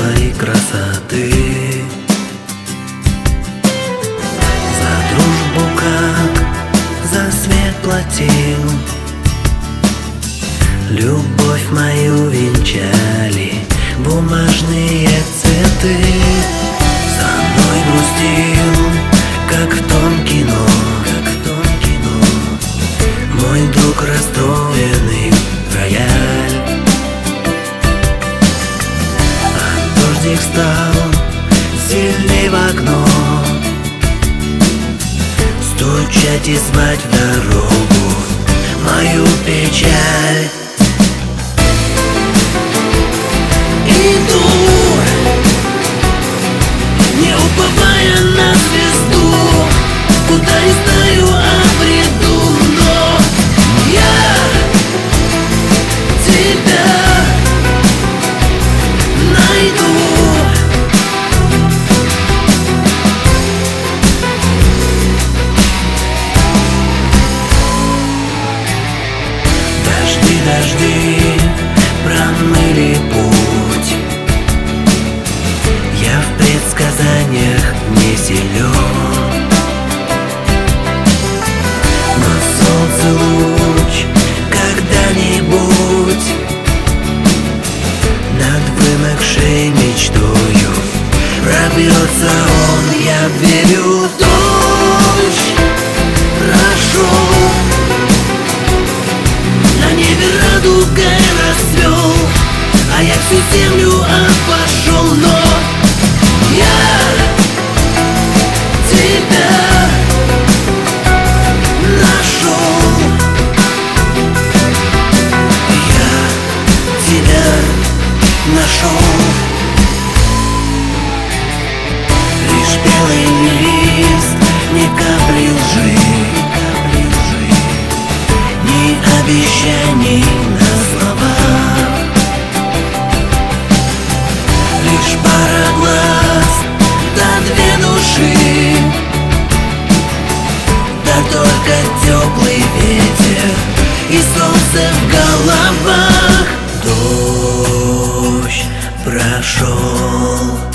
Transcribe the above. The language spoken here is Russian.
твоей красоты, за дружбу, как за свет платил. Любовь мою венчали бумажные цветы. За мной грустил, как в том кино, мой друг расстроенный рояль. А дождик стал сильней в окно, стучать и звать в дорогу мою печаль. Иду, не уповая на звезду, куда не знаю, обреду, но я тебя найду. Дожди, дожди промыли путь, я в предсказаниях не силен, но солнце луч когда-нибудь над вымокшей мечтою пробьется он. Я верю, дождь прошел, на небе радугой расцвел, а я всю землю обошел, но я тебя нашел. Я тебя нашел. Лишь белый лист, ни капли лжи, ни обещаний на словах, лишь пара глаз, да две души, да только теплый ветер и солнце в головах. Дождь прошел.